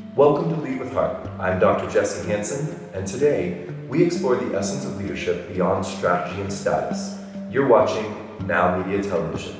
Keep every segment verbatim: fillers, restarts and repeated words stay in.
Welcome to Lead with Heart. I'm Doctor Jesse Hansen, and today we explore the essence of leadership beyond strategy and status. You're watching Now Media Television.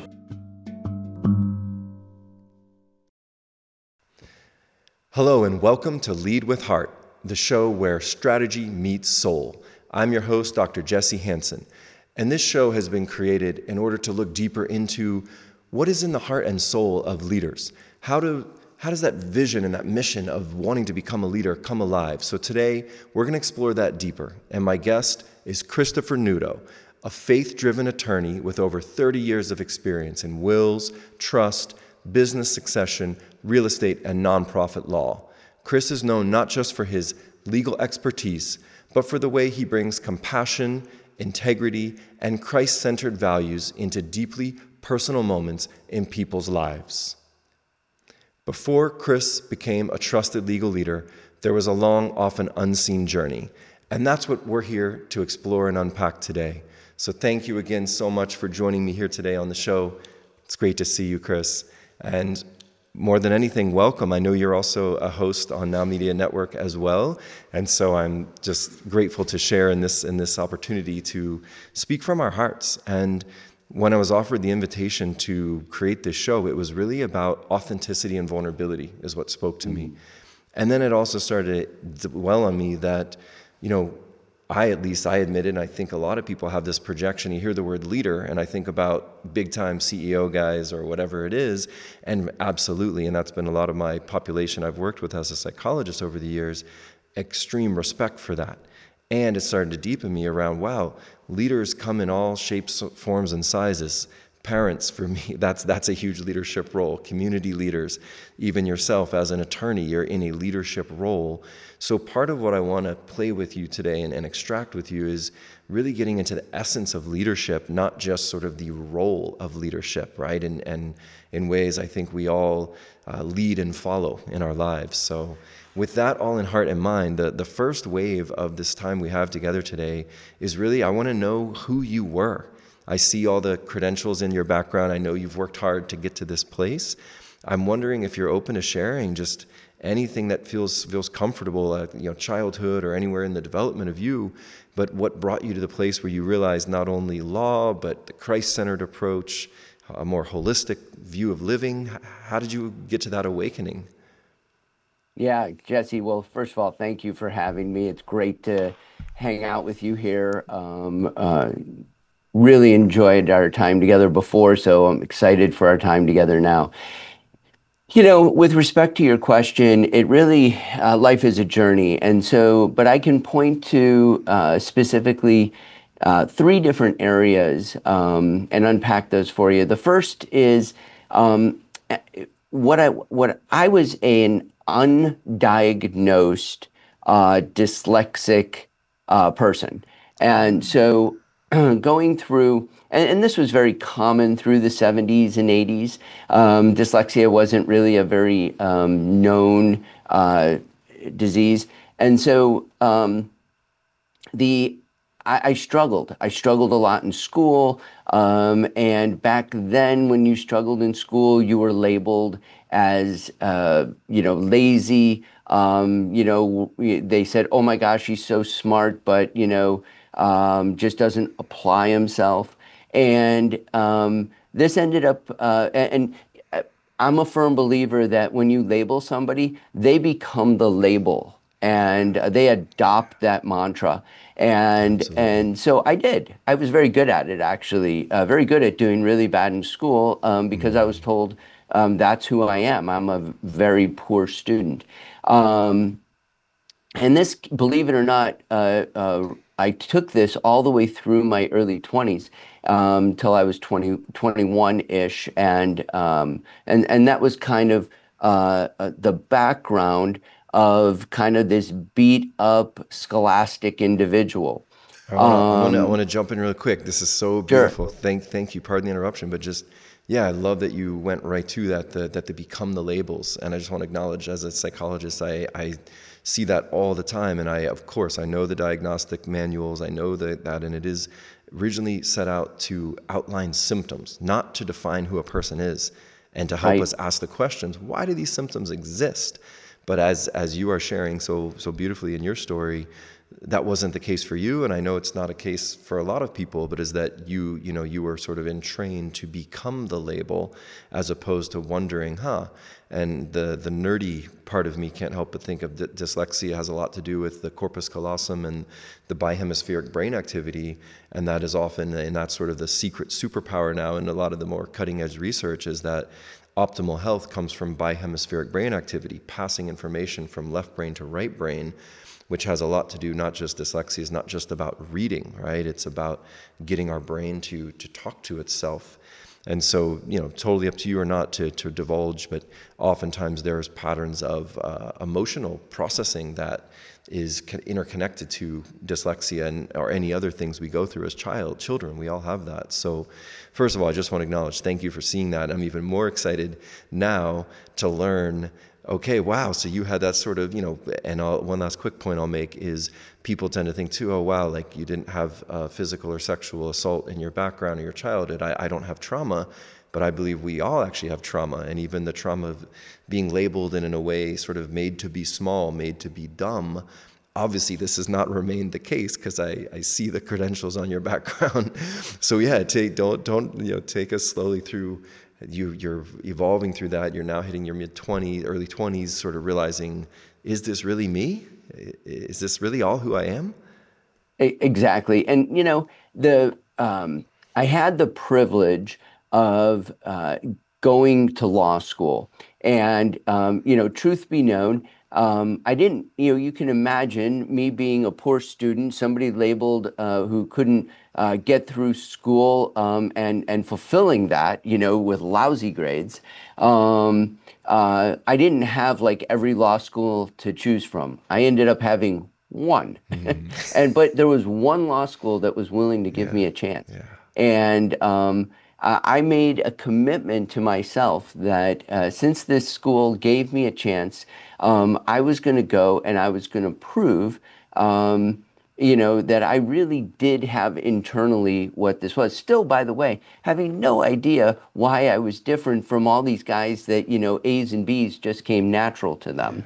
Hello, and welcome to Lead with Heart, the show where strategy meets soul. I'm your host, Doctor Jesse Hansen, and this show has been created in order to look deeper into what is in the heart and soul of leaders. How do How does that vision and that mission of wanting to become a leader come alive? So today, we're going to explore that deeper. And my guest is Christopher Nudo, a faith-driven attorney with over thirty years of experience in wills, trust, business succession, real estate, and nonprofit law. Chris is known not just for his legal expertise, but for the way he brings compassion, integrity, and Christ-centered values into deeply personal moments in people's lives. Before Chris became a trusted legal leader, there was a long, often unseen journey. And that's what we're here to explore and unpack today. So thank you again so much for joining me here today on the show. It's great to see you, Chris. And more than anything, welcome. I know you're also a host on Now Media Network as well. And so I'm just grateful to share in this in this opportunity to speak from our hearts. And when I was offered the invitation to create this show, it was really about authenticity and vulnerability is what spoke to me. And then it also started to dwell on me that, you know, I, at least I admit it, and I think a lot of people have this projection. You hear the word leader, and I think about big-time C E O guys or whatever it is, and absolutely, and that's been a lot of my population I've worked with as a psychologist over the years, extreme respect for that. And it started to deepen me around, wow, leaders come in all shapes, forms, and sizes. Parents, for me, that's that's a huge leadership role. Community leaders, even yourself as an attorney, you're in a leadership role. So part of what I want to play with you today and, and extract with you is really getting into the essence of leadership, not just sort of the role of leadership, right? And, and in ways I think we all uh, lead and follow in our lives. So with that all in heart and mind, the, the first wave of this time we have together today is really, I want to know who you were. I see all the credentials in your background. I know you've worked hard to get to this place. I'm wondering if you're open to sharing just anything that feels feels comfortable, uh, you know, childhood or anywhere in the development of you, but what brought you to the place where you realized not only law, but the Christ-centered approach, a more holistic view of living. How did you get to that awakening? Yeah, Jesse, well, first of all, thank you for having me. It's great to hang out with you here. Um, uh, really enjoyed our time together before, so I'm excited for our time together now. You know, with respect to your question, it really, uh, life is a journey. And so, but I can point to uh, specifically uh, three different areas um, and unpack those for you. The first is um, what I what I was an undiagnosed uh, dyslexic uh, person, and so going through, and, and this was very common through the seventies and eighties. Um, dyslexia wasn't really a very um, known uh, disease, and so um, the I, I struggled. I struggled a lot in school. Um, and back then, when you struggled in school, you were labeled as, uh, you know, lazy. Um, you know, they said, "Oh my gosh, he's so smart, but you know, um, just doesn't apply himself." And um, this ended up, uh, and, and I'm a firm believer that when you label somebody, they become the label and uh, they adopt that mantra. And Absolutely. and so I did. I was very good at it, actually. Uh, very good at doing really bad in school um, because I was told um, that's who I am. I'm a very poor student. Um, and this, believe it or not, uh, uh, I took this all the way through my early twenties um, till I was twenty, twenty-one-ish. And, um, and, and that was kind of uh, uh, the background of kind of this beat up scholastic individual. I want to I want to I Um, want to jump in real quick. This is so sure. beautiful. Thank thank you. Pardon the interruption, but just yeah, I love that you went right to that the, that they become the labels. And I just want to acknowledge as a psychologist, I I see that all the time. And I of course I know the diagnostic manuals. I know that that and it is originally set out to outline symptoms, not to define who a person is, and to help Right. us ask the questions, why do these symptoms exist? But as as you are sharing so so beautifully in your story, that wasn't the case for you, and I know it's not a case for a lot of people, but is that you you know you were sort of entrained to become the label as opposed to wondering, huh? And the the nerdy part of me can't help but think of d- dyslexia has a lot to do with the corpus callosum and the bihemispheric brain activity, and that is often, and that's sort of the secret superpower now in a lot of the more cutting edge research, is that optimal health comes from bihemispheric brain activity, passing information from left brain to right brain, which has a lot to do, not just dyslexia is not just about reading, right? It's about getting our brain to to talk to itself. And so, you know, totally up to you or not to, to divulge, but oftentimes there's patterns of uh, emotional processing that is interconnected to dyslexia and or any other things we go through as child children. We all have that. So first of all, I just want to acknowledge, thank you for seeing that. I'm even more excited now to learn, okay, wow, so you had that sort of, you know, and I'll, one last quick point I'll make is people tend to think too, oh, wow, like you didn't have uh, physical or sexual assault in your background or your childhood. I, I don't have trauma, but I believe we all actually have trauma, and even the trauma of being labeled and in a way sort of made to be small, made to be dumb. Obviously, this has not remained the case because I, I see the credentials on your background. So yeah, take, don't don't you know take us slowly through. You, you're evolving through that. You're now hitting your mid-twenties, early twenties, sort of realizing, is this really me? Is this really all who I am? E- Exactly. And, you know, the um, I had the privilege of uh, going to law school. And, um, you know, truth be known, um, I didn't, you know, you can imagine me being a poor student, somebody labeled uh, who couldn't uh, get through school um, and, and fulfilling that, you know, with lousy grades. Um, uh, I didn't have like every law school to choose from. I ended up having one. Mm. And but there was one law school that was willing to give Yeah, me a chance. yeah, And um, I I made a commitment to myself that uh, since this school gave me a chance, um, I was going to go and I was going to prove, um, you know, that I really did have internally what this was. Still, by the way, having no idea why I was different from all these guys that, you know, A's and B's just came natural to them.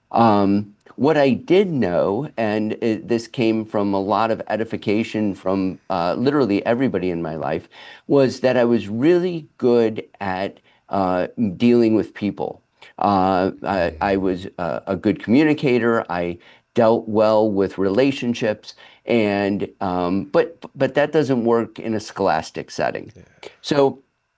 Um, what I did know, and it, this came from a lot of edification from uh, literally everybody in my life, was that I was really good at uh, dealing with people. Uh, I, I was uh, a good communicator. I dealt well with relationships, and um, but but that doesn't work in a scholastic setting. So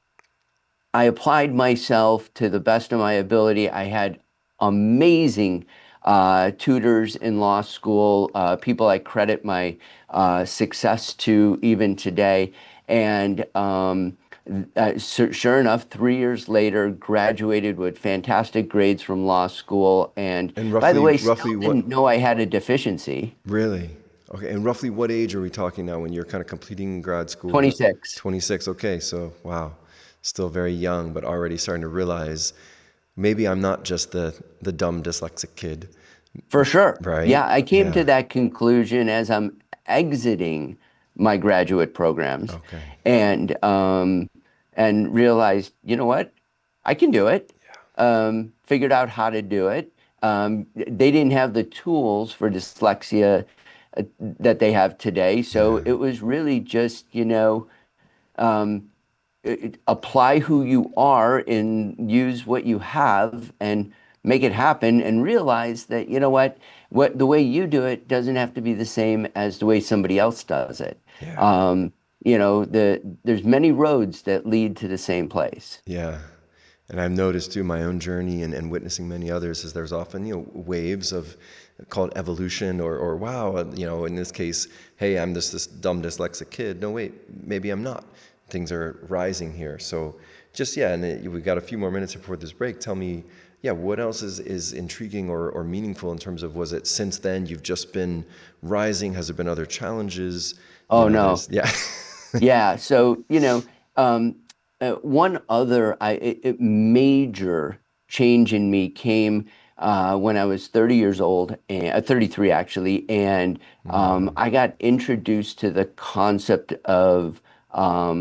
I applied myself to the best of my ability. I had amazing uh, tutors in law school, uh, people I credit my uh, success to even today. And um, uh, sur- sure enough, three years later, graduated with fantastic grades from law school. And and by the roughly, way, still roughly what? didn't know I had a deficiency. Really? Okay. And roughly what age are we talking now when you're kind of completing grad school? twenty-six. twenty-six. Okay. So wow, still very young, but already starting to realize maybe I'm not just the the dumb dyslexic kid, For sure. right? Yeah, I came Yeah. to that conclusion as I'm exiting my graduate programs Okay. and um, and realized, you know what? I can do it. Um, figured out how to do it. Um, they didn't have the tools for dyslexia uh, that they have today. So Yeah. it was really just, you know, um, it, apply who you are and use what you have and make it happen and realize that, you know what, what the way you do it doesn't have to be the same as the way somebody else does it. Yeah. Um, you know, the there's many roads that lead to the same place. Yeah. And I've noticed through my own journey and, and witnessing many others is there's often, you know, waves of called evolution or, or wow, uh, you know, in this case, hey, I'm this, this dumb dyslexic kid. No, wait, maybe I'm not. Things are rising here. So just, yeah, and it, we've got a few more minutes before this break. Tell me, yeah, what else is, is intriguing or, or meaningful in terms of, was it since then you've just been rising? Has there been other challenges? You Oh know, no. there's, yeah. Yeah. So, you know, um, uh, one other I, it, it major change in me came uh, when I was thirty years old, and, uh, thirty-three actually, and um, I got introduced to the concept of um,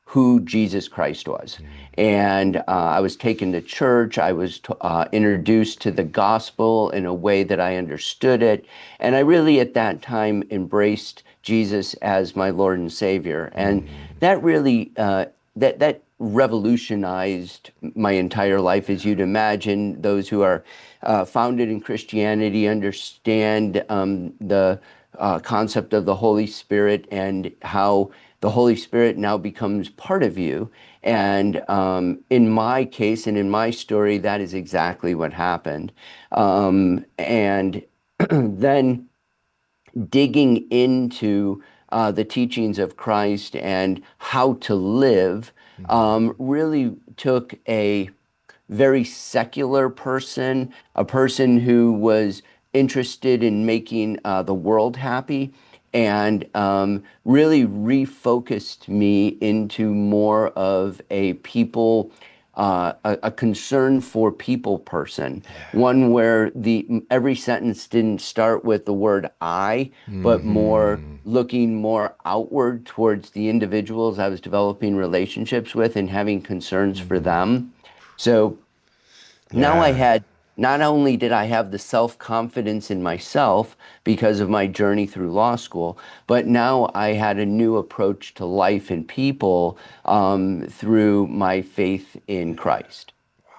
who Jesus Christ was. And uh, I was taken to church. I was t- uh, introduced to the gospel in a way that I understood it. And I really, at that time, embraced Jesus as my Lord and Savior. And that really, uh, that, that revolutionized my entire life, as you'd imagine. Those who are uh, founded in Christianity understand um, the uh, concept of the Holy Spirit and how the Holy Spirit now becomes part of you. And um, in my case and in my story, that is exactly what happened. Um, and then digging into uh, the teachings of Christ and how to live um, really took a very secular person, a person who was interested in making uh, the world happy, and um, really refocused me into more of a people, uh, a, a concern for people person, one where the every sentence didn't start with the word I, but more looking more outward towards the individuals I was developing relationships with and having concerns for them. So now I Yeah. had, not only did I have the self-confidence in myself because of my journey through law school, but now I had a new approach to life and people um, through my faith in Christ.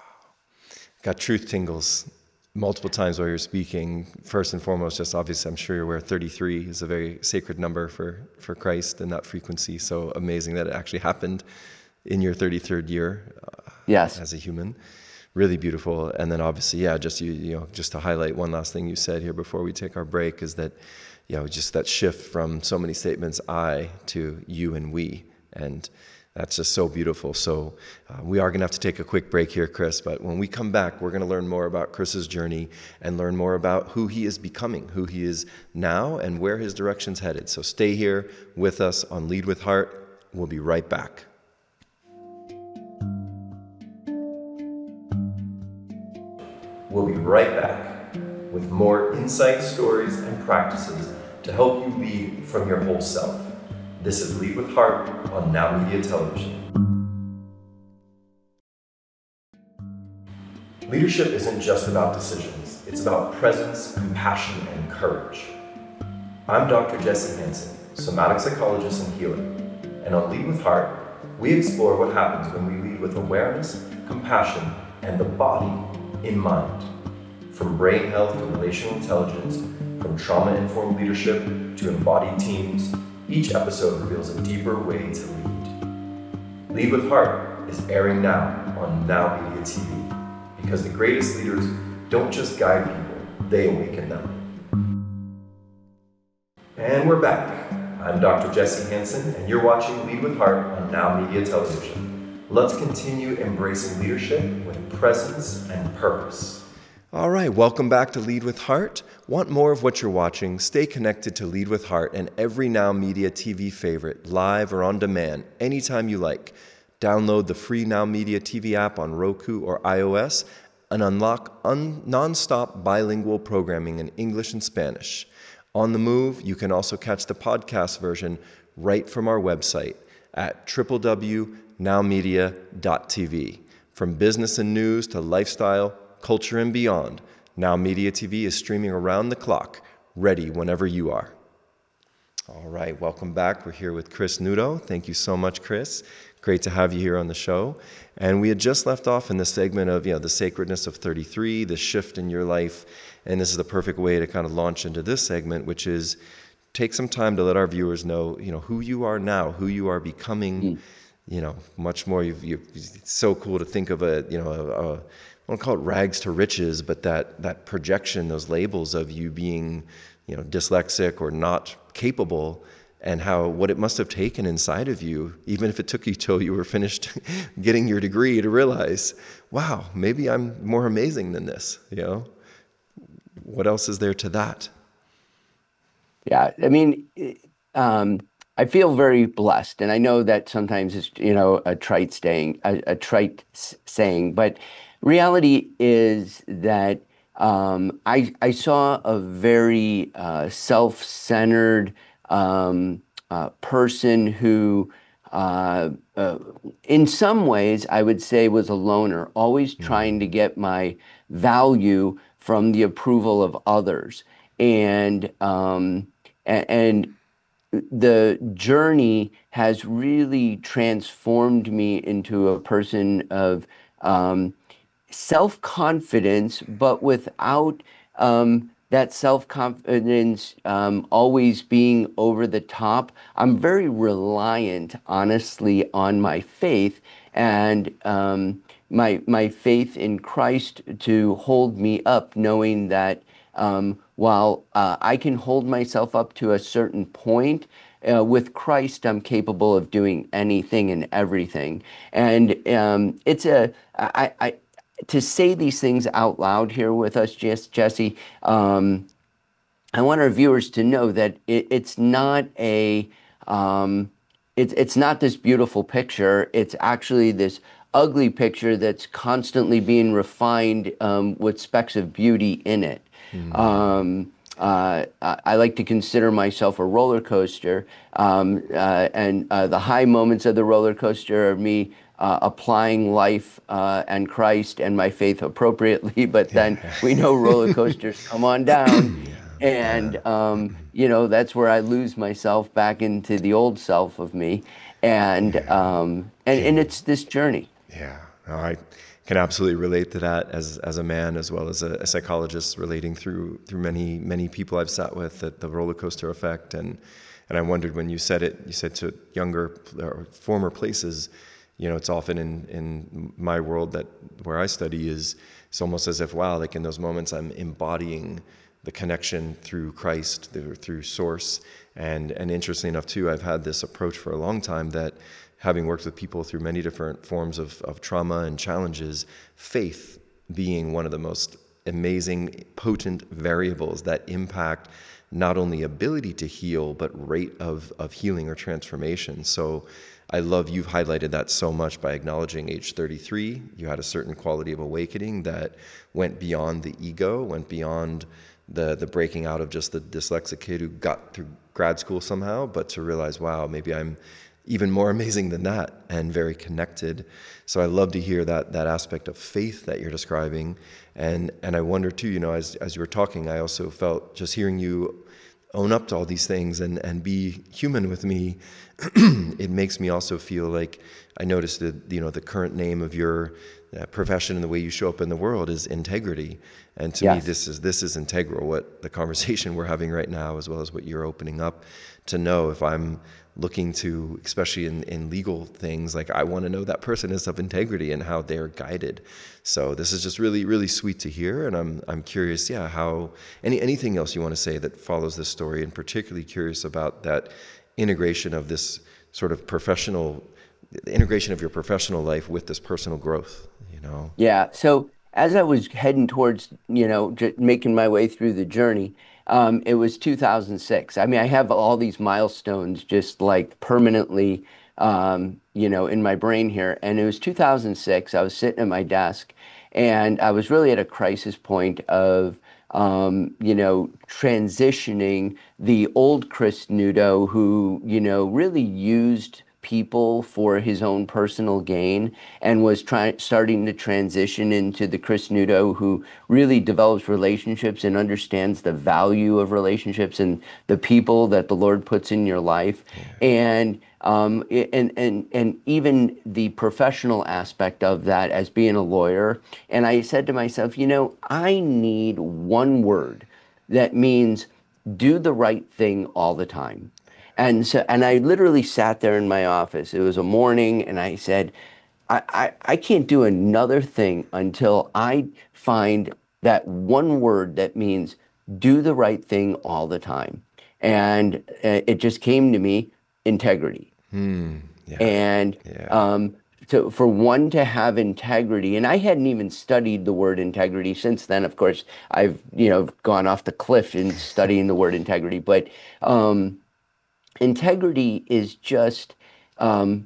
Got truth tingles multiple times while you're speaking. First and foremost, just obviously, I'm sure you're aware, thirty-three is a very sacred number for, for Christ and that frequency. So amazing that it actually happened in your thirty-third year uh, Yes. as a human. Really beautiful. And then obviously, yeah, just you, you know, just to highlight one last thing you said here before we take our break is that, you know, just that shift from so many statements I to you and we. And that's just so beautiful. So uh, we are going to have to take a quick break here, Chris. But when we come back, we're going to learn more about Chris's journey and learn more about who he is becoming, who he is now, and where his direction's headed. So stay here with us on Lead with Heart. We'll be right back. We'll be right back with more insights, stories, and practices to help you lead from your whole self. This is Lead with Heart on Now Media Television. Leadership isn't just about decisions, it's about presence, compassion, and courage. I'm Doctor Jesse Hansen, somatic psychologist and healer, and on Lead with Heart, we explore what happens when we lead with awareness, compassion, and the body in mind. From brain health to relational intelligence, from trauma-informed leadership to embodied teams, each episode reveals a deeper way to lead. Lead with Heart is airing now on Now Media T V, because the greatest leaders don't just guide people, they awaken them. And we're back. I'm Doctor Jesse Hansen, and you're watching Lead with Heart on Now Media Television. Let's continue embracing leadership with presence and purpose. All right, welcome back to Lead with Heart. Want more of what you're watching? Stay connected to Lead with Heart and every Now Media T V favorite, live or on demand, anytime you like. Download the free Now Media T V app on Roku or iOS and unlock un- non-stop bilingual programming in English and Spanish. On the move, you can also catch the podcast version right from our website at w w w dot now media dot t v. From business and news to lifestyle, culture, and beyond, Now Media T V is streaming around the clock, ready whenever you are. All right, welcome back. We're here with Chris Nudo. Thank you so much, Chris. Great to have you here on the show. And we had just left off in the segment of, you know, the sacredness of thirty-three, the shift in your life. And this is the perfect way to kind of launch into this segment, which is take some time to let our viewers know, you know, who you are now, who you are becoming, mm. you know, much more. You've, you've, it's so cool to think of a, you know, a, a I don't call it rags to riches, but that that projection, those labels of you being, you know, dyslexic or not capable, and how what it must have taken inside of you, even if it took you till you were finished getting your degree, to realize, wow, maybe I'm more amazing than this. You know, what else is there to that? Yeah, I mean, um, I feel very blessed, and I know that sometimes it's, you know, a trite saying, a, a trite saying, but reality is that um, I, I saw a very uh, self-centered um, uh, person who uh, uh, in some ways, I would say was a loner, always trying to get my value from the approval of others. And um, a- and the journey has really transformed me into a person of um, self-confidence, but without um, that self-confidence um, always being over the top. I'm very reliant, honestly, on my faith and um, my my faith in Christ to hold me up, knowing that um, while uh, I can hold myself up to a certain point, uh, with Christ, I'm capable of doing anything and everything. And um, it's a I, I to say these things out loud here with us, Jess, Jesse, um, I want our viewers to know that it, it's not a um, it's it's not this beautiful picture. It's actually this ugly picture that's constantly being refined um, with specks of beauty in it. Um, uh, I I like to consider myself a roller coaster, um, uh, and uh, the high moments of the roller coaster are me uh, applying life uh, and Christ and my faith appropriately. But then we know roller coasters come on down, and um, you know that's where I lose myself back into the old self of me, and um, and and Can it's this journey. Yeah, no, I can absolutely relate to that as as a man as well as a, a psychologist, relating through through many many people I've sat with, that the roller coaster effect. and and I wondered when you said it, you said to younger or former places, you know, it's often in in my world that where I study is it's almost as if, wow, like in those moments I'm embodying the connection through Christ, through, through Source. And and interestingly enough too, I've had this approach for a long time that, having worked with people through many different forms of, of trauma and challenges, faith being one of the most amazing, potent variables that impact not only ability to heal, but rate of, of healing or transformation. So I love you've highlighted that so much by acknowledging age thirty-three, you had a certain quality of awakening that went beyond the ego, went beyond the the breaking out of just the dyslexic kid who got through grad school somehow, but to realize, wow, maybe I'm even more amazing than that and very connected. So I love to hear that that aspect of faith that you're describing. And and I wonder too, you know, as as you were talking, I also felt just hearing you own up to all these things and and be human with me. It makes me also feel like I noticed that, you know, the current name of your uh, profession and the way you show up in the world is integrity. And to me, Yes. this is this is integral, what the conversation we're having right now, as well as what you're opening up to know. If I'm looking to, especially in, in legal things, like I want to know that person is of integrity and how they're guided. So this is just really, really sweet to hear. And I'm I'm curious, yeah, how, any anything else you want to say that follows this story, and particularly curious about that integration of this sort of professional, the integration of your professional life with this personal growth, you know? Yeah. So as I was heading towards, you know, j making my way through the journey, um, it was two thousand six. I mean, I have all these milestones just like permanently, um, you know, in my brain here. And it was two thousand six. I was sitting at my desk, and I was really at a crisis point of, um, you know, transitioning the old Chris Nudo, who, you know, really used people for his own personal gain, and was trying starting to transition into the Chris Nudo who really develops relationships and understands the value of relationships and the people that the Lord puts in your life. And um, i- and and and even the professional aspect of that as being a lawyer. And I said to myself, you know, I need one word that means do the right thing all the time. And so, and I literally sat there in my office. It was a morning, and I said, I, I, I can't do another thing until I find that one word that means do the right thing all the time. And uh, it just came to me, integrity. Hmm. Yeah. And Yeah. um, to, for one to have integrity, and I hadn't even studied the word integrity since then. Of course, I've, you know, gone off the cliff in studying the word integrity, but um, integrity is just um,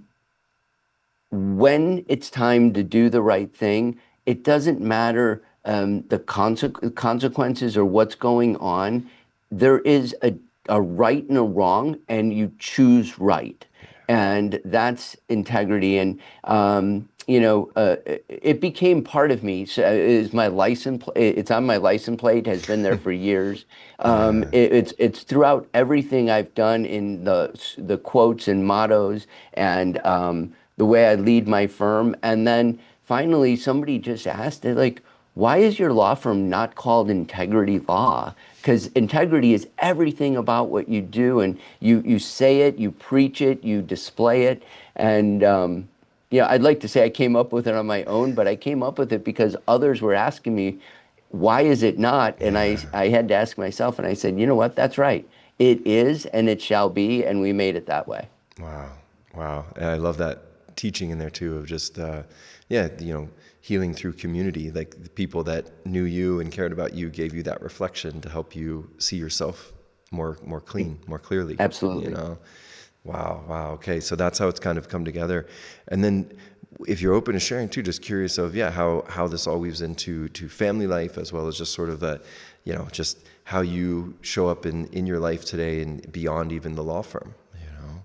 when it's time to do the right thing, it doesn't matter um, the conse- consequences or what's going on. There is a, a right and a wrong, and you choose right. And that's integrity. And um, you know, uh, it became part of me. So is my license. pl- It's on my license plate. Has been there for years. Um, Yeah. it, it's it's throughout everything I've done in the the quotes and mottos and um, the way I lead my firm. And then finally, somebody just asked it like, why is your law firm not called Integrity Law? Because integrity is everything about what you do, and you you say it, you preach it, you display it, and um, yeah, I'd like to say I came up with it on my own, but I came up with it because others were asking me, why is it not? And I Yeah. I had to ask myself, and I said, you know what? That's right. It is, and it shall be, and we made it that way. Wow. Wow. And I love that teaching in there too of just, uh, yeah, you know, healing through community. Like the people that knew you and cared about you gave you that reflection to help you see yourself more, more clean, more clearly, you Absolutely. know? Wow. Wow. Okay. So that's how it's kind of come together. And then if you're open to sharing too, just curious of, yeah, how, how this all weaves into to family life as well as just sort of the, you know, just how you show up in, in your life today and beyond even the law firm, you know?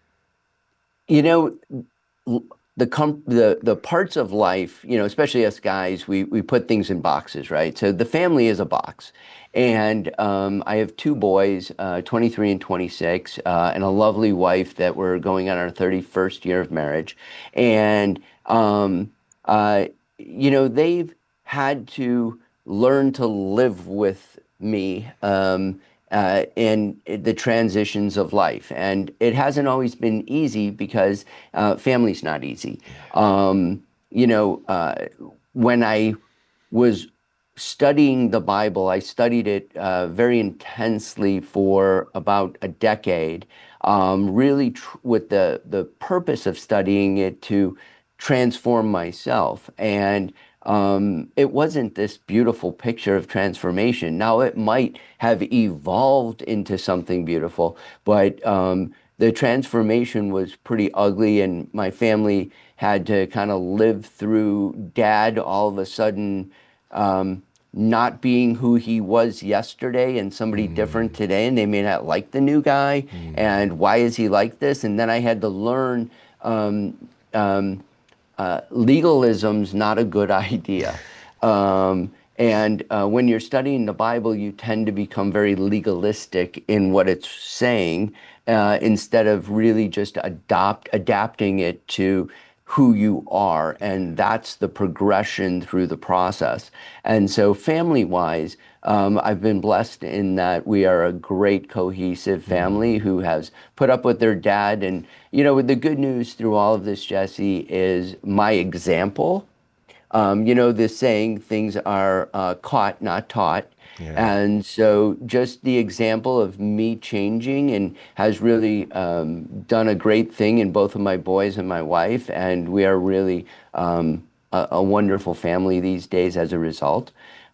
You know, l- the com the the parts of life, you know, especially us guys, we we put things in boxes, right? So the family is a box, and um, I have two boys, uh, twenty-three and twenty-six, uh, and a lovely wife that we're going on our thirty-first year of marriage, and um, uh, you know, they've had to learn to live with me. Um, uh, in the transitions of life. And it hasn't always been easy because uh, family's not easy. Um, you know, uh, when I was studying the Bible, I studied it uh, very intensely for about a decade, um, really tr with the, the purpose of studying it to transform myself. And um, it wasn't this beautiful picture of transformation. Now, it might have evolved into something beautiful, but um, the transformation was pretty ugly, and my family had to kind of live through dad all of a sudden um, not being who he was yesterday and somebody different Mm, today, and they may not like the new guy. mm, And why is he like this? And then I had to learn um, um, uh, legalism's not a good idea. Um, and uh, when you're studying the Bible, you tend to become very legalistic in what it's saying uh, instead of really just adopt adapting it to who you are. And that's the progression through the process. And so, family wise, um, I've been blessed in that we are a great cohesive family mm. who has put up with their dad. And, you know, the good news through all of this, Jesse, is my example. Um, you know, this saying, things are uh, caught, not taught. Yeah. And so just the example of me changing and has really um, done a great thing in both of my boys and my wife. And we are really um, a, a wonderful family these days as a result.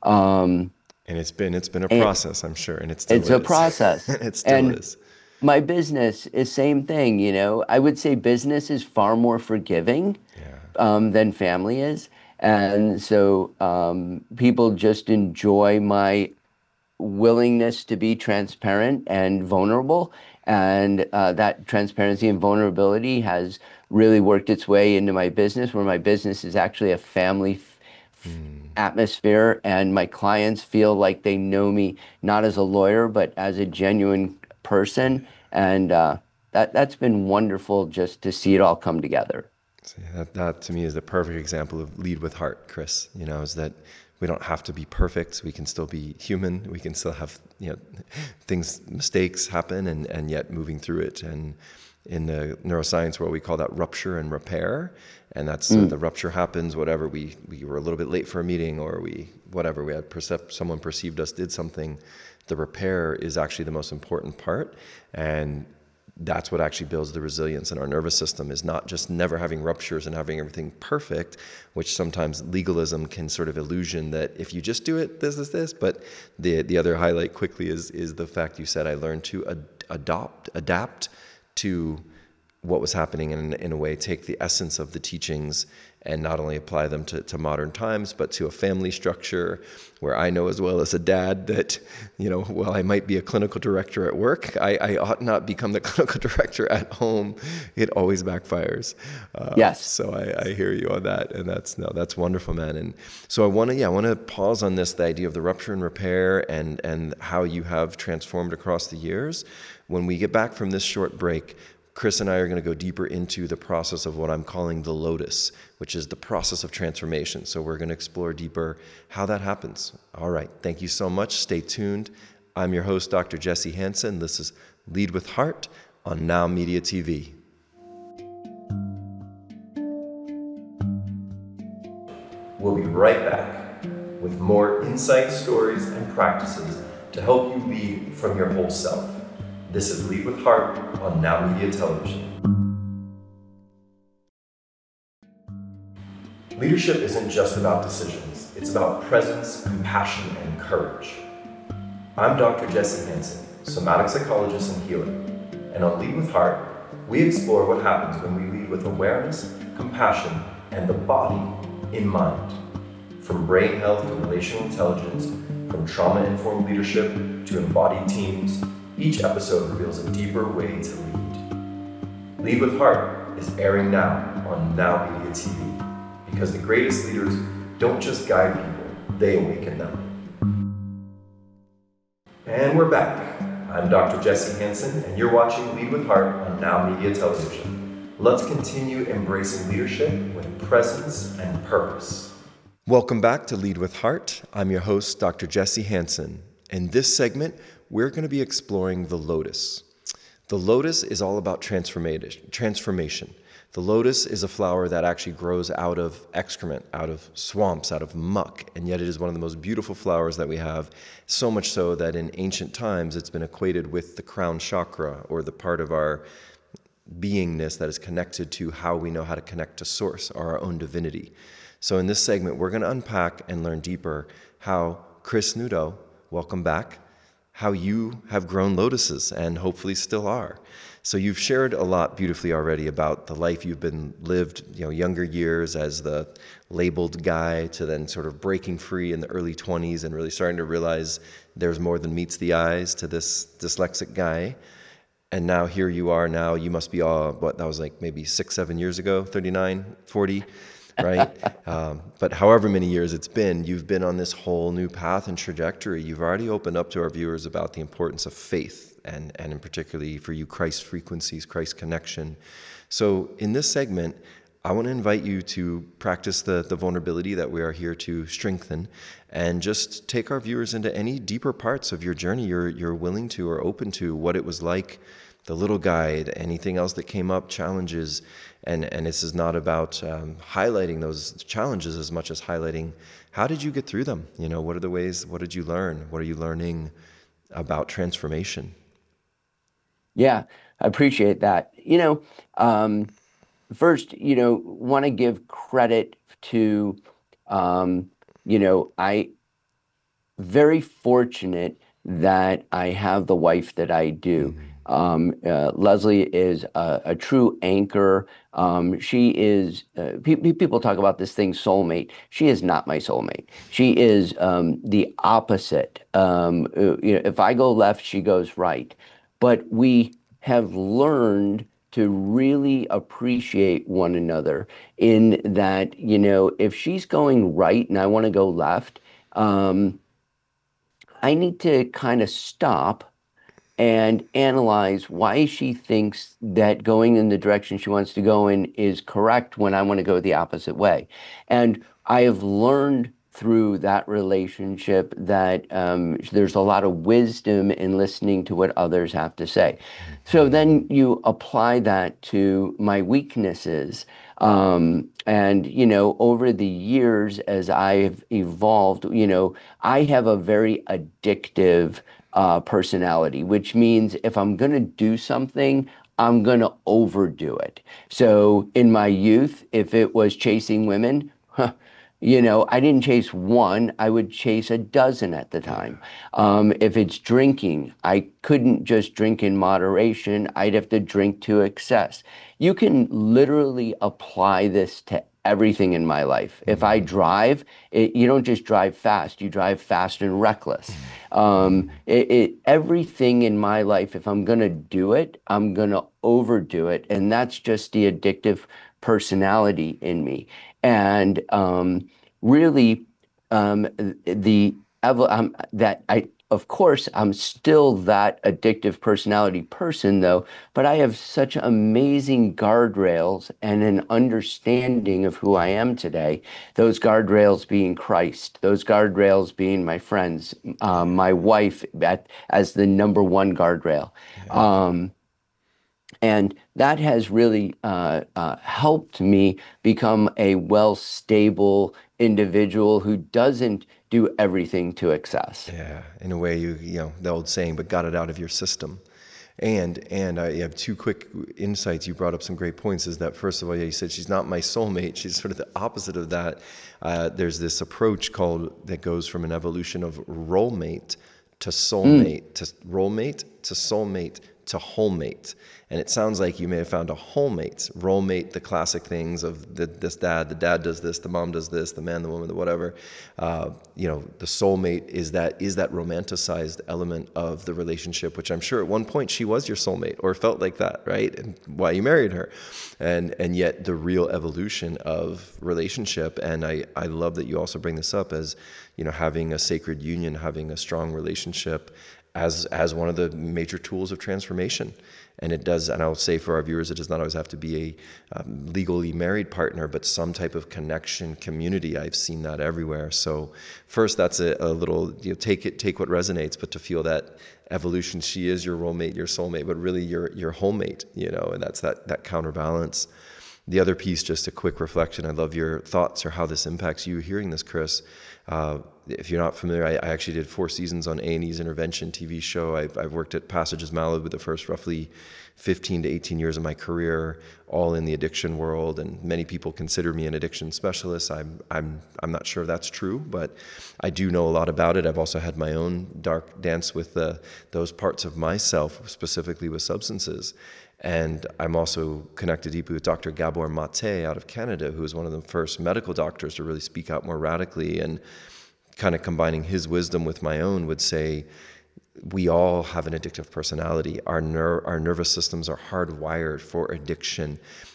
Um, And it's been it's been a and process, I'm sure, and it still it's a is. process. It still And is. my business is same thing, you know. I would say business is far more forgiving Yeah. um, than family is. And so um, people just enjoy my willingness to be transparent and vulnerable. And uh, that transparency and vulnerability has really worked its way into my business, where my business is actually a family f- f- Mm. atmosphere. And my clients feel like they know me not as a lawyer, but as a genuine person. And uh, that, that's been wonderful just to see it all come together. So yeah, that, that to me is the perfect example of lead with heart, Chris. You know, is that we don't have to be perfect. We can still be human. We can still have, you know, things, mistakes happen, and, and yet moving through it. And in the neuroscience world, we call that rupture and repair. And that's uh, Mm, the rupture happens, whatever, we, we were a little bit late for a meeting, or we, whatever, we had percept, someone perceived us did something. The repair is actually the most important part. And that's what actually builds the resilience in our nervous system, is not just never having ruptures and having everything perfect, which sometimes legalism can sort of illusion that if you just do it, this, this, this. But the the other highlight quickly is is the fact you said I learned to ad- adopt, adapt to what was happening and in a way take the essence of the teachings and not only apply them to, to modern times, but to a family structure where I know as well as a dad that, you know, while I might be a clinical director at work, I, I ought not become the clinical director at home. It always backfires. Uh, Yes. So I, I hear you on that. And that's, no, that's wonderful, man. And so I want to, yeah, I want to pause on this, the idea of the rupture and repair and, and how you have transformed across the years. When we get back from this short break, Chris and I are going to go deeper into the process of what I'm calling the lotus, which is the process of transformation. So we're going to explore deeper how that happens. All right. Thank you so much. Stay tuned. I'm your host, Doctor Jesse Hansen. This is Lead with Heart on Now Media T V. We'll be right back with more insights, stories, and practices to help you lead from your whole self. This is Lead with Heart on Now Media Television. Leadership isn't just about decisions. It's about presence, compassion, and courage. I'm Doctor Jesse Hansen, somatic psychologist and healer. And on Lead with Heart, we explore what happens when we lead with awareness, compassion, and the body in mind. From brain health to relational intelligence, from trauma-informed leadership to embodied teams, each episode reveals a deeper way to lead. Lead with Heart is airing now on Now Media T V because the greatest leaders don't just guide people, they awaken them. And we're back. I'm Doctor Jesse Hansen, and you're watching Lead with Heart on Now Media Television. Let's continue embracing leadership with presence and purpose. Welcome back to Lead with Heart. I'm your host, Doctor Jesse Hansen. In this segment, we're going to be exploring the lotus. The lotus is all about transformation. Transformation. The lotus is a flower that actually grows out of excrement, out of swamps, out of muck, and yet it is one of the most beautiful flowers that we have, so much so that in ancient times it's been equated with the crown chakra, or the part of our beingness that is connected to how we know how to connect to source, or our own divinity. So in this segment, we're going to unpack and learn deeper how Chris Nudo, welcome back, how you have grown lotuses and hopefully still are. So you've shared a lot beautifully already about the life you've been lived, you know, younger years as the labeled guy to then sort of breaking free in the early twenties and really starting to realize there's more than meets the eyes to this dyslexic guy. And now here you are now, you must be all, what, that was like maybe six, seven years ago, thirty-nine, forty, right? um, but however many years it's been, you've been on this whole new path and trajectory. You've already opened up to our viewers about the importance of faith, and, and in particularly for you, Christ frequencies, Christ connection. So in this segment, I want to invite you to practice the, the vulnerability that we are here to strengthen, and just take our viewers into any deeper parts of your journey you're, you're willing to or open to, what it was like, the little guide, anything else that came up, challenges. And, and this is not about um, highlighting those challenges as much as highlighting how did you get through them? You know, what are the ways, what did you learn? What are you learning about transformation? Yeah, I appreciate that. You know, um, first, you know, want to give credit to, um, you know, I very fortunate that I have the wife that I do. Mm-hmm. Um, uh, Leslie is a, a true anchor. Um, she is, uh, pe- people talk about this thing, soulmate. She is not my soulmate. She is um, the opposite. Um, uh, you know, if I go left, she goes right. But we have learned to really appreciate one another in that, you know, if she's going right and I want to go left, um, I need to kind of stop and analyze why she thinks that going in the direction she wants to go in is correct when I want to go the opposite way. And I have learned through that relationship that um, there's a lot of wisdom in listening to what others have to say. So then you apply that to my weaknesses. Um, and, you know, over the years, as I've evolved, you know, I have a very addictive uh, personality, which means if I'm going to do something, I'm going to overdo it. So in my youth, if it was chasing women, huh, You know, I didn't chase one, I would chase a dozen at the time. Um, if it's drinking, I couldn't just drink in moderation, I'd have to drink to excess. You can literally apply this to everything in my life. If I Mm, drive, it, you don't just drive fast, you drive fast and reckless. mm, Um, mm. it, it, everything in my life, if I'm gonna do it, I'm gonna overdo it. And that's just the addictive personality in me. And um, really um, the um, that I of course I'm still that addictive personality person though, but I have such amazing guardrails and an understanding of who I am today. Those guardrails being Christ, those guardrails being my friends, um, my wife at, as the number one guardrail. Yeah. Um, and that has really uh, uh, helped me become a well, stable individual who doesn't do everything to excess. Yeah, in a way, you you know the old saying, but got it out of your system. And and I have two quick insights. You brought up some great points. Is that first of all, yeah, you said she's not my soulmate. She's sort of the opposite of that. Uh, there's this approach called that goes from an evolution of role mate to Mm, soulmate to role mate to soulmate to wholemate. And it sounds like you may have found a wholemate, role mate, the classic things of the, this dad, the dad does this, the mom does this, the man, the woman, the whatever. Uh, you know, the soulmate is that is that romanticized element of the relationship, which I'm sure at one point she was your soulmate or felt like that, right? And why you married her. And and yet the real evolution of relationship, and I, I love that you also bring this up as, you know, having a sacred union, having a strong relationship as as one of the major tools of transformation. And it does, and I'll say for our viewers, it does not always have to be a um, legally married partner, but some type of connection, community. I've seen that everywhere. So first, that's a, a little, you know, take it, take what resonates, but to feel that evolution, she is your role mate, your soulmate, but really your your whole mate, you know, and that's that that counterbalance. The other piece, just a quick reflection. I love your thoughts or how this impacts you hearing this, Chris. Uh, if you're not familiar, I, I actually did four seasons on A and E's Intervention T V show. I've, I've worked at Passages Malibu the first roughly fifteen to eighteen years of my career, all in the addiction world, and many people consider me an addiction specialist. I'm I'm I'm not sure that's true, but I do know a lot about it. I've also had my own dark dance with the, those parts of myself, specifically with substances. And I'm also connected deeply with Doctor Gabor Mate out of Canada, who was one of the first medical doctors to really speak out more radically, and kind of combining his wisdom with my own would say, we all have an addictive personality. Our ner- our nervous systems are hardwired for addiction.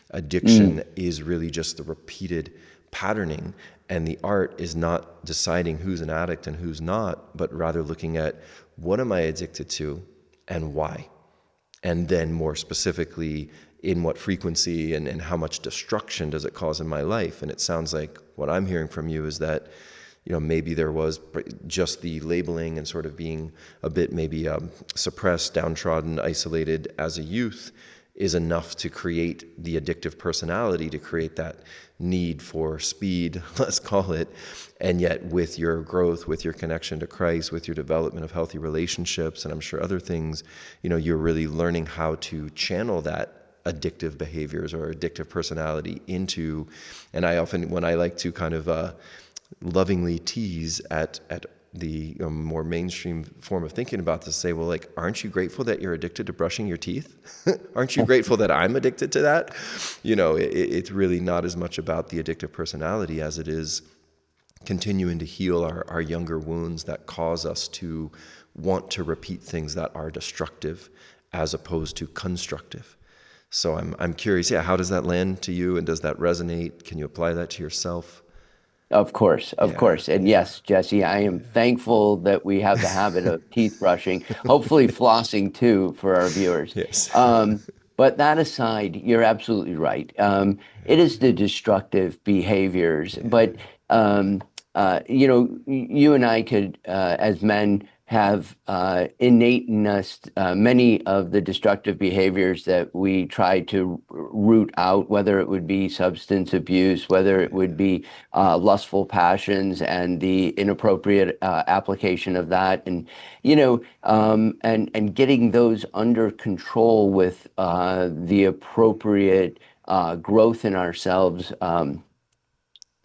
mm, Addiction is really just the repeated patterning, and the art is not deciding who's an addict and who's not, but rather looking at what am I addicted to and why, and then more specifically in what frequency and, and how much destruction does it cause in my life. And it sounds like what I'm hearing from you is that, you know, maybe there was just the labeling and sort of being a bit maybe um, suppressed, downtrodden, isolated as a youth is enough to create the addictive personality, to create that need for speed, let's call it. And yet with your growth, with your connection to Christ, with your development of healthy relationships, and I'm sure other things, you know, you're really learning how to channel that addictive behaviors or addictive personality into, and I often, when I like to kind of uh, lovingly tease at at the, you know, more mainstream form of thinking about this, say, well, like, aren't you grateful that you're addicted to brushing your teeth? Aren't you grateful that I'm addicted to that? You know, it, it's really not as much about the addictive personality as it is continuing to heal our, our younger wounds that cause us to want to repeat things that are destructive as opposed to constructive. So I'm I'm curious, yeah, how does that land to you, and does that resonate? Can you apply that to yourself? of course, of Yeah, course. And yeah, yes, Jesse, I am thankful that we have the habit of teeth brushing, hopefully flossing too for our viewers. yes. Um, but that aside, you're absolutely right. Um, it is the destructive behaviors, but um, uh, you know, y- you and I could, uh, as men, have uh, innate in us uh, many of the destructive behaviors that we try to root out, whether it would be substance abuse, whether it would be uh, lustful passions and the inappropriate uh, application of that, and you know, um, and and getting those under control with uh, the appropriate uh, growth in ourselves. Um,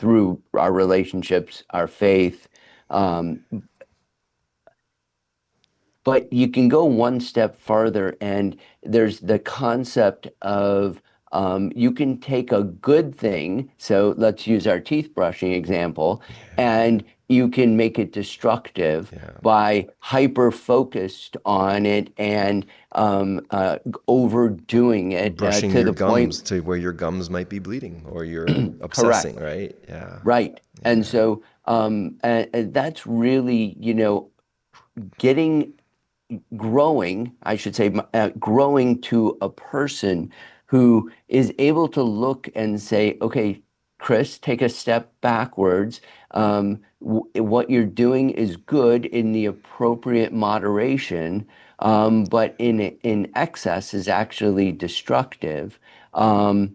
through our relationships, our faith. Um, but you can go one step farther, and there's the concept of um, you can take a good thing. So let's use our teeth brushing example, and you can make it destructive Yeah. by hyper focused on it and um, uh, overdoing it uh, Brushing to your the point. gums to where your gums might be bleeding, or you're obsessing, Correct. right? Yeah. Right. And so um, and, and that's really, you know, getting growing, I should say, uh, growing to a person who is able to look and say, okay, Chris, take a step backwards. Um, w- what you're doing is good in the appropriate moderation, um, but in in excess is actually destructive. Um,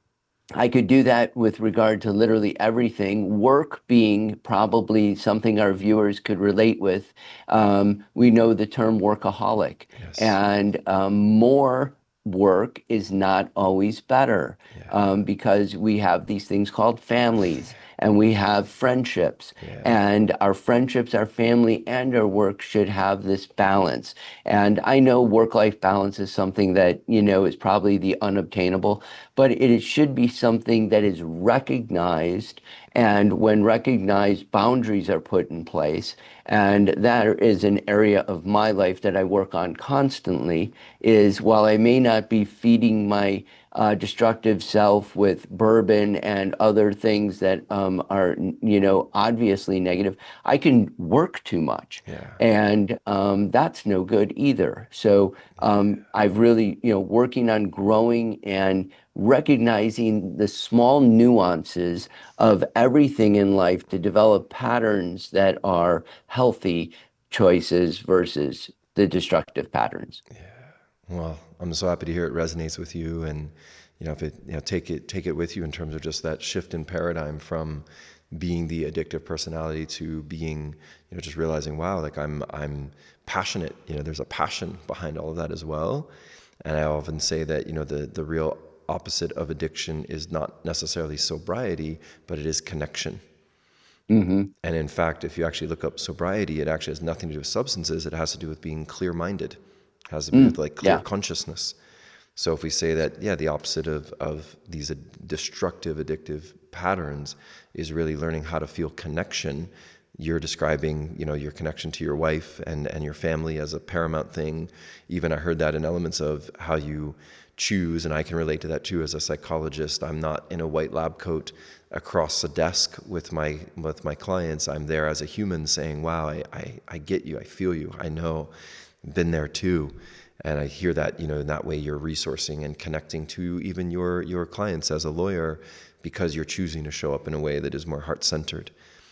I could do that with regard to literally everything, work being probably something our viewers could relate with. Um, we know the term workaholic, Yes. and um, more work is not always better Yeah. um, because we have these things called families and we have friendships. Yeah. And our friendships, our family, and our work should have this balance. And I know work-life balance is something that, you know, is probably the unobtainable, but it should be something that is recognized. And when recognized, boundaries are put in place. And that is an area of my life that I work on constantly, is while I may not be feeding my uh, destructive self with bourbon and other things that um, are, you know, obviously negative, I can work too much. Yeah. And um, that's no good either. So um, I've really, you know, working on growing and recognizing the small nuances of everything in life to develop patterns that are healthy choices versus the destructive patterns. Well, I'm so happy to hear it resonates with you, and you know, if it, you know, take it take it with you in terms of just that shift in paradigm from being the addictive personality to being, you know, just realizing, wow, like I'm I'm passionate. You know, there's a passion behind all of that as well. And I often say that, you know, the the real opposite of addiction is not necessarily sobriety, but it is connection. Mm-hmm. And in fact, if you actually look up sobriety, it actually has nothing to do with substances. It has to do with being clear-minded. It has to do with Mm, like clear yeah. consciousness. So if we say that, yeah, the opposite of, of these ad- destructive, addictive patterns is really learning how to feel connection. You're describing, you know, your connection to your wife and, and your family as a paramount thing. Even I heard that in elements of how you choose, and I can relate to that too as a psychologist. I'm not in a white lab coat across a desk with my with my clients. I'm there as a human saying, wow, I, I, I get you, I feel you, I know, been there too. And I hear that, you know, in that way you're resourcing and connecting to even your your clients as a lawyer, because you're choosing to show up in a way that is more heart-centered.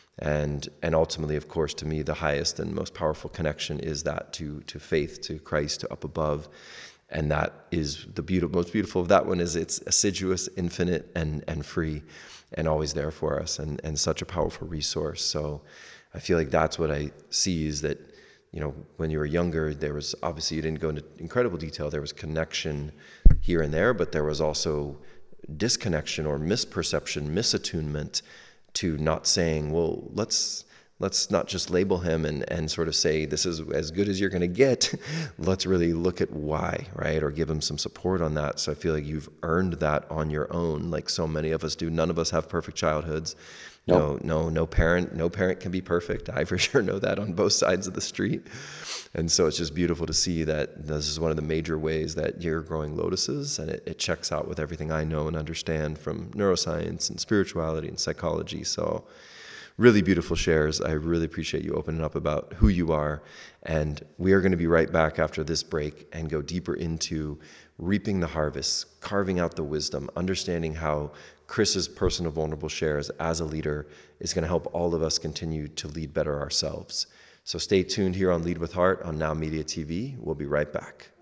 And and ultimately, of course, to me, the highest and most powerful connection is that to to faith, to Christ, to up above. And that is the beautiful, most beautiful of that one is it's assiduous, infinite, and and free, and always there for us, and and such a powerful resource. So I feel like that's what I see is that, you know, when you were younger, there was obviously, you didn't go into incredible detail. There was connection here and there, but there was also disconnection or misperception, misattunement to not saying, well, let's let's not just label him and, and sort of say, this is as good as you're going to get. Let's really look at why, right? Or give him some support on that. So I feel like you've earned that on your own, like so many of us do. None of us have perfect childhoods. Nope. No, no, no parent, no parent can be perfect. I for sure know that on both sides of the street. And so it's just beautiful to see that this is one of the major ways that you're growing lotuses, and it, it checks out with everything I know and understand from neuroscience and spirituality and psychology. So really beautiful shares. I really appreciate you opening up about who you are. And we are going to be right back after this break and go deeper into reaping the harvest, carving out the wisdom, understanding how Chris's personal vulnerable shares as a leader is going to help all of us continue to lead better ourselves. So stay tuned here on Lead with Heart on Now Media T V. We'll be right back.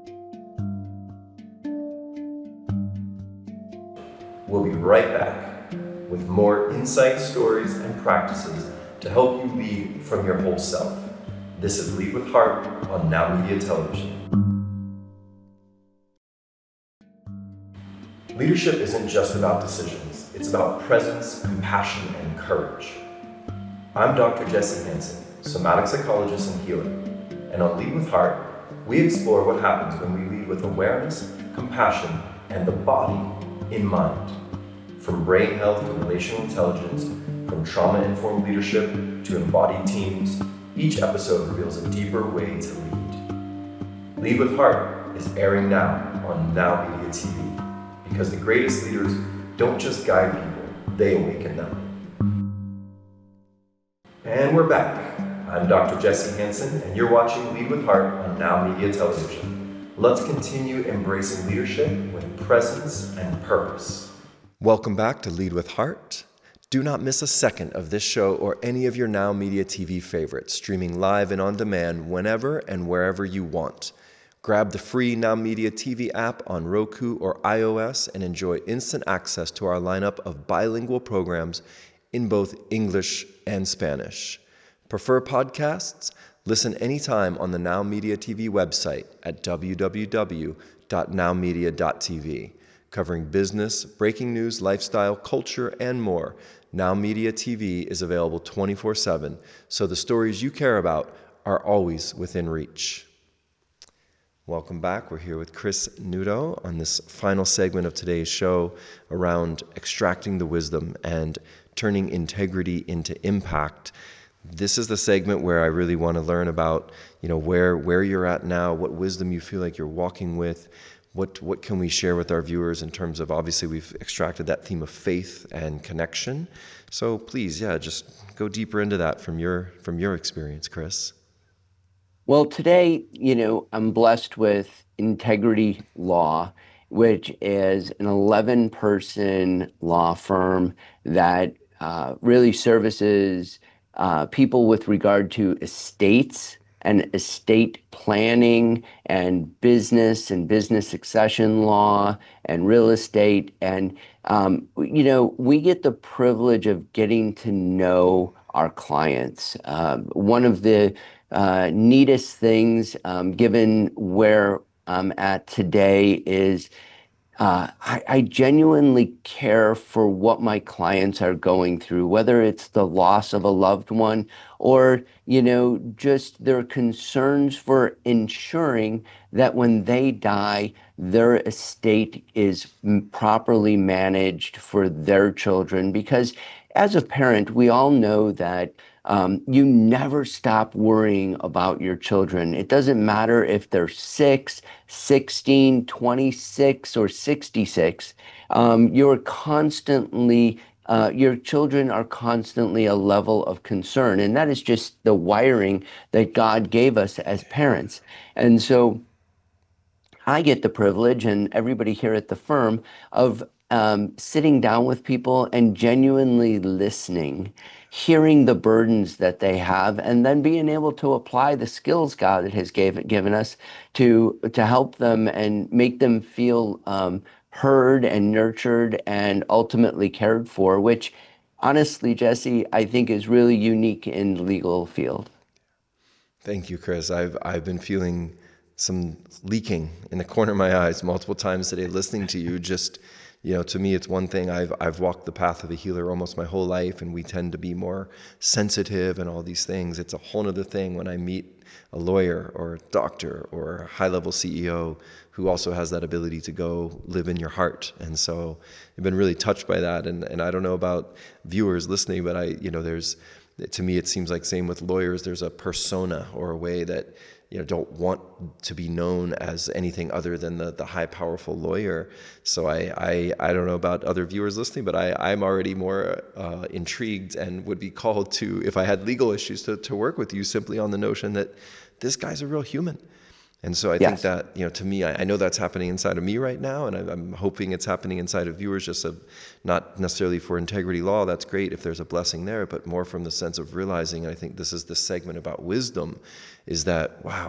We'll be right back with more insights, stories, and practices to help you lead from your whole self. This is Lead with Heart on Now Media Television. Leadership isn't just about decisions, it's about presence, compassion, and courage. I'm Doctor Jesse Hansen, somatic psychologist and healer, and on Lead with Heart, we explore what happens when we lead with awareness, compassion, and the body in mind. From brain health to relational intelligence, from trauma-informed leadership to embodied teams, each episode reveals a deeper way to lead. Lead with Heart is airing now on Now Media T V, because the greatest leaders don't just guide people, they awaken them. And we're back. I'm Doctor Jesse Hansen, and you're watching Lead with Heart on Now Media Television. Let's continue embracing leadership with presence and purpose. Welcome back to Lead with Heart. Do not miss a second of this show or any of your Now Media T V favorites, streaming live and on demand whenever and wherever you want. Grab the free Now Media T V app on Roku or iOS and enjoy instant access to our lineup of bilingual programs in both English and Spanish. Prefer podcasts? Listen anytime on the Now Media T V website at w w w dot now media dot t v. Covering business, breaking news, lifestyle, culture, and more, Now Media T V is available twenty-four seven, so the stories you care about are always within reach. Welcome back. We're here with Chris Nudo on this final segment of today's show around extracting the wisdom and turning integrity into impact. This is the segment where I really want to learn about, you know, where where you're at now, what wisdom you feel like you're walking with, what what can we share with our viewers in terms of, obviously we've extracted that theme of faith and connection. So please, yeah, just go deeper into that from your from your experience, Chris. Well, today, you know, I'm blessed with Integrity Law, which is an eleven-person law firm that uh, really services uh, people with regard to estates and estate planning and business and business succession law and real estate. And, um, you know, we get the privilege of getting to know our clients. Um, one of the uh, neatest things, um, given where I'm at today, is uh, I, I genuinely care for what my clients are going through, whether it's the loss of a loved one or, you know, just their concerns for ensuring that when they die, their estate is m- properly managed for their children. Because as a parent, we all know that um, you never stop worrying about your children. It doesn't matter if they're six, sixteen, twenty-six, or sixty-six. Um, you're constantly, uh, your children are constantly a level of concern. And that is just the wiring that God gave us as parents. And so I get the privilege, and everybody here at the firm, of um, sitting down with people and genuinely listening, hearing the burdens that they have, and then being able to apply the skills God has gave, given us to to help them and make them feel um, heard and nurtured and ultimately cared for, which honestly, Jesse, I think is really unique in the legal field. Thank you, Chris. I've I've been feeling some leaking in the corner of my eyes multiple times today listening to you. Just, you know, to me, it's one thing. I've I've walked the path of a healer almost my whole life, and we tend to be more sensitive and all these things. It's a whole other thing when I meet a lawyer or a doctor or a high-level C E O who also has that ability to go live in your heart. And so I've been really touched by that. And and I don't know about viewers listening, but I, you know, there's, to me, it seems like same with lawyers, there's a persona or a way that, you know, don't want to be known as anything other than the, the high, powerful lawyer. So I, I, I don't know about other viewers listening, but I, I'm already more uh, intrigued and would be called to, if I had legal issues, to, to work with you simply on the notion that this guy's a real human. And so I yes. think that, you know, to me, I, I know that's happening inside of me right now, and I, I'm hoping it's happening inside of viewers, just of, not necessarily for Integrity Law, that's great if there's a blessing there, but more from the sense of realizing, and I think this is the segment about wisdom, is that, wow,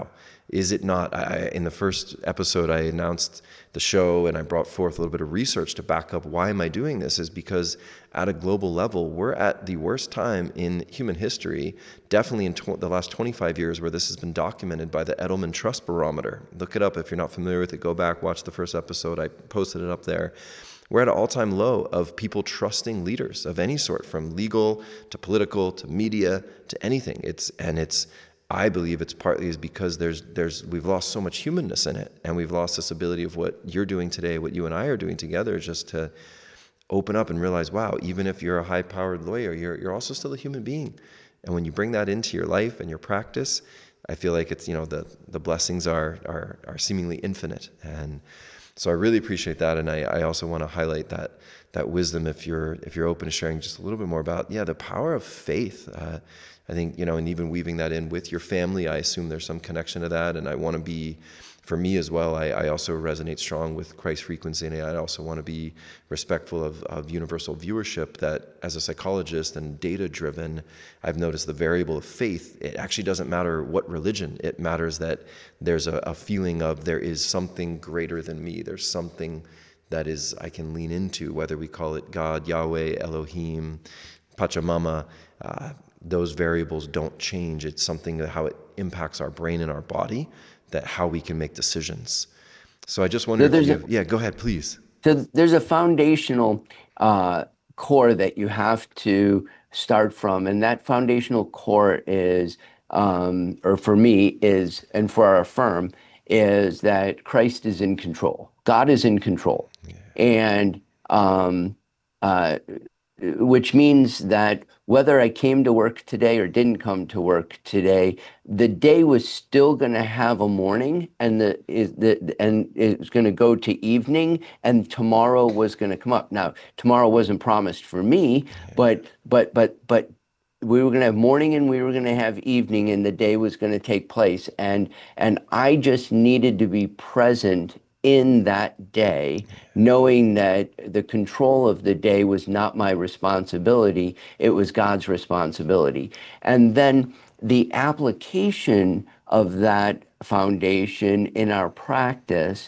Is it not? I, in the first episode, I announced the show and I brought forth a little bit of research to back up why am I doing this, is because at a global level, we're at the worst time in human history, definitely in tw- the last twenty-five years, where this has been documented by the Edelman Trust Barometer. Look it up if you're not familiar with it. Go back, watch the first episode. I posted it up there. We're at an all-time low of people trusting leaders of any sort, from legal to political to media to anything. It's and it's I believe it's partly is because there's there's we've lost so much humanness in it, and we've lost this ability of what you're doing today, what you and I are doing together, just to open up and realize, wow, even if you're a high-powered lawyer, you're you're also still a human being. And when you bring that into your life and your practice, I feel like it's, you know, the the blessings are are are seemingly infinite. And so I really appreciate that, and I, I also want to highlight that that wisdom, if you're if you're open to sharing just a little bit more about, yeah, the power of faith. Uh, I think, you know, and even weaving that in with your family, I assume there's some connection to that. And I want to be, for me as well, I, I also resonate strong with Christ frequency. And I also want to be respectful of, of universal viewership, that as a psychologist and data driven, I've noticed the variable of faith. It actually doesn't matter what religion. It matters that there's a, a feeling of there is something greater than me. There's something that is I can lean into, whether we call it God, Yahweh, Elohim, Pachamama. Uh, those variables don't change. It's something that how it impacts our brain and our body, that how we can make decisions. So I just wonder, So if you there's have, a yeah, go ahead, please. so there's a foundational uh, core that you have to start from, and that foundational core is, um, or for me is, and for our firm, is that Christ is in control. God is in control, and um, uh, which means that whether I came to work today or didn't come to work today, the day was still going to have a morning, and the is the and it's going to go to evening, and tomorrow was going to come up. Now, tomorrow wasn't promised for me, but but but but we were going to have morning and we were going to have evening, and the day was going to take place, and and I just needed to be present in that day, knowing that the control of the day was not my responsibility, it was God's responsibility. And then the application of that foundation in our practice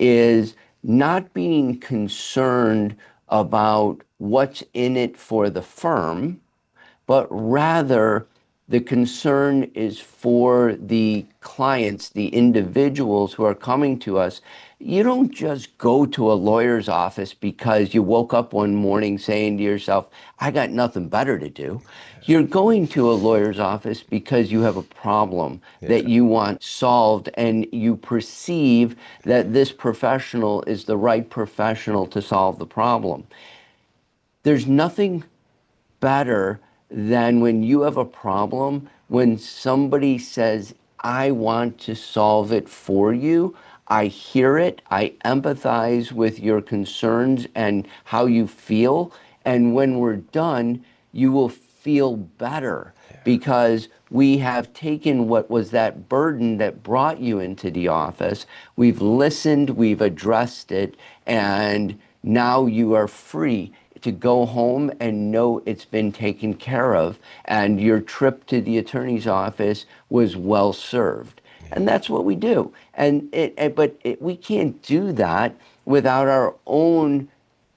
is not being concerned about what's in it for the firm, but rather the concern is for the clients, the individuals who are coming to us. You don't just go to a lawyer's office because you woke up one morning saying to yourself, I got nothing better to do. You're going to a lawyer's office because you have a problem yeah. that you want solved, and you perceive that this professional is the right professional to solve the problem. There's nothing better than when you have a problem, when somebody says, I want to solve it for you. I hear it, I empathize with your concerns and how you feel. And when we're done, you will feel better yeah. because we have taken what was that burden that brought you into the office. We've listened, we've addressed it, and now you are free to go home and know it's been taken care of, and your trip to the attorney's office was well served. And that's what we do. And it, it but it, we can't do that without our own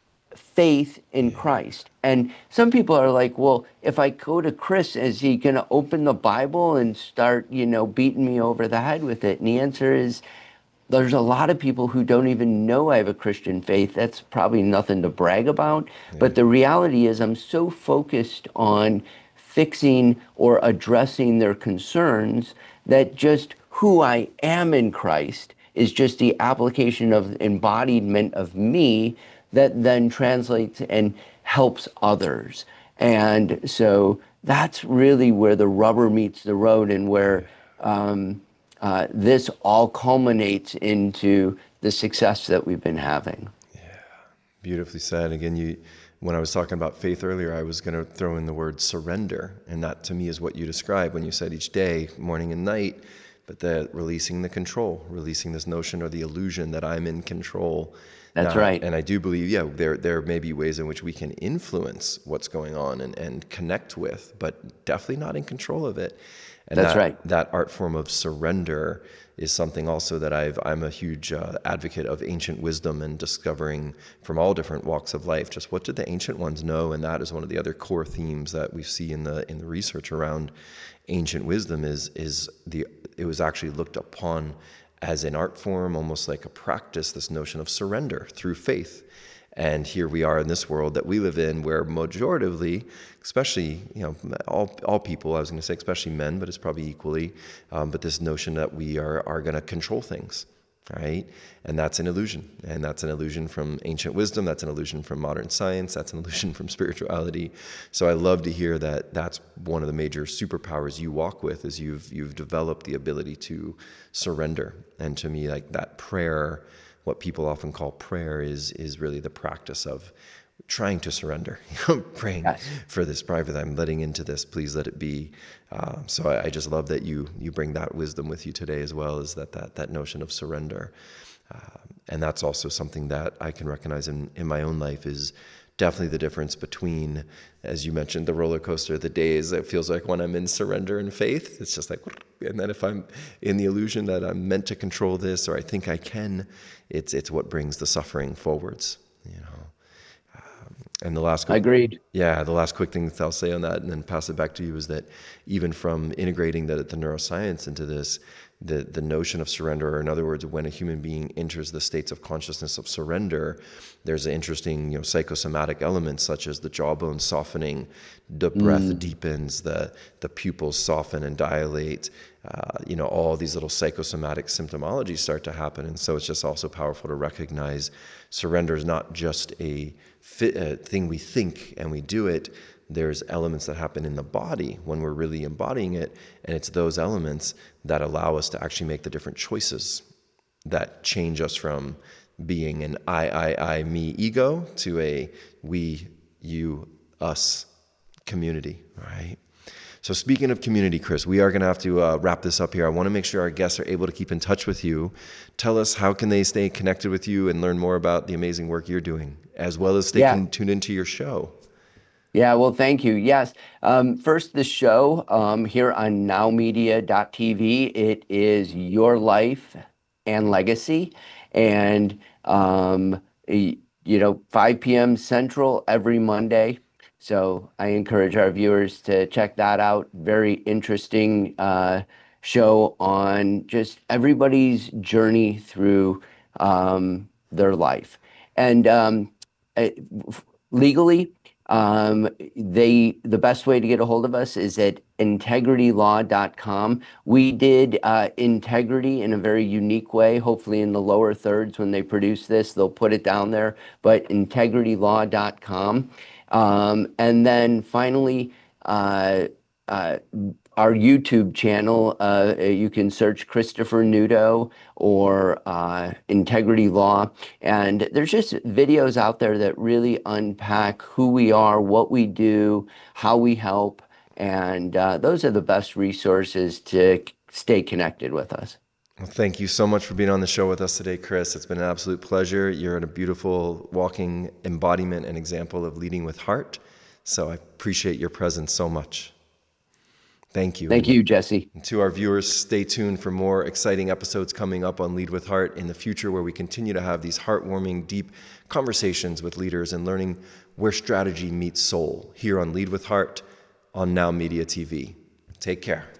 faith in Christ. And some people are like, well, if I go to Chris, is he going to open the Bible and start, you know, beating me over the head with it? And the answer is, there's a lot of people who don't even know I have a Christian faith. That's probably nothing to brag about. Yeah. But the reality is I'm so focused on fixing or addressing their concerns that just who I am in Christ is just the application of embodiment of me that then translates and helps others. And so that's really where the rubber meets the road, and where um, Uh, this all culminates into the success that we've been having. Yeah, beautifully said. Again, you, when I was talking about faith earlier, I was going to throw in the word surrender, and that to me is what you described when you said each day, morning and night, but that releasing the control, releasing this notion or the illusion that I'm in control. That's now, right. And I do believe, yeah, there there may be ways in which we can influence what's going on and, and connect with, but definitely not in control of it. And That's that, right. that art form of surrender is something also that I've, I'm a huge uh, advocate of ancient wisdom and discovering from all different walks of life, just what did the ancient ones know? And that is one of the other core themes that we see in the in the research around ancient wisdom is is the it was actually looked upon as an art form, almost like a practice, this notion of surrender through faith. And here we are in this world that we live in, where majoritively, especially, you know, all all people, I was going to say especially men, but it's probably equally, um, but this notion that we are are going to control things, right? And that's an illusion. And that's an illusion from ancient wisdom. That's an illusion from modern science. That's an illusion from spirituality. So I love to hear that that's one of the major superpowers you walk with, is you've you've developed the ability to surrender. And to me, like that prayer, what people often call prayer, is is really the practice of trying to surrender, you know, praying yes. for this private, I'm letting into this, please let it be. Uh, so I, I just love that you you bring that wisdom with you today as well, is that that, that notion of surrender. Uh, and that's also something that I can recognize in, in my own life, is definitely the difference between, as you mentioned, the roller coaster, the days, it feels like when I'm in surrender and faith, it's just like, and then if I'm in the illusion that I'm meant to control this, or I think I can, it's it's what brings the suffering forwards, you know. Um, and the last, quick, agreed. Yeah, the last quick thing that I'll say on that, and then pass it back to you, is that even from integrating the, the neuroscience into this, the the notion of surrender, or in other words, when a human being enters the states of consciousness of surrender, there's an interesting, you know, psychosomatic elements, such as the jawbone softening, the breath mm. deepens, the the pupils soften and dilate, uh, you know, all these little psychosomatic symptomologies start to happen. And so it's just also powerful to recognize surrender is not just a, fit, a thing we think and we do it. There's elements that happen in the body when we're really embodying it, and it's those elements that allow us to actually make the different choices that change us from being an I, I, I, me ego to a we, you, us community, right? So speaking of community, Chris, we are going to have to uh, wrap this up here. I want to make sure our guests are able to keep in touch with you. Tell us, how can they stay connected with you and learn more about the amazing work you're doing, as well as stay yeah. tuned into your show? Yeah, well, thank you. Yes. Um, first, the show um, here on now media dot t v. It is Your Life and Legacy. And, um, you know, five p.m. Central every Monday. So I encourage our viewers to check that out. Very interesting uh, show on just everybody's journey through um, their life. And um, legally, Um, they the best way to get a hold of us is at integrity law dot com. We did uh, integrity in a very unique way. Hopefully in the lower thirds when they produce this, they'll put it down there, but integrity law dot com. Um, and then finally, uh, uh, our YouTube channel, uh, you can search Christopher Nudo or uh, Integrity Law. And there's just videos out there that really unpack who we are, what we do, how we help. And uh, those are the best resources to stay connected with us. Well, thank you so much for being on the show with us today, Chris. It's been an absolute pleasure. You're a beautiful walking embodiment and example of leading with heart. So I appreciate your presence so much. Thank you. Thank you, Jesse. And to our viewers, stay tuned for more exciting episodes coming up on Lead with Heart in the future, where we continue to have these heartwarming, deep conversations with leaders and learning where strategy meets soul, here on Lead with Heart on Now Media T V. Take care.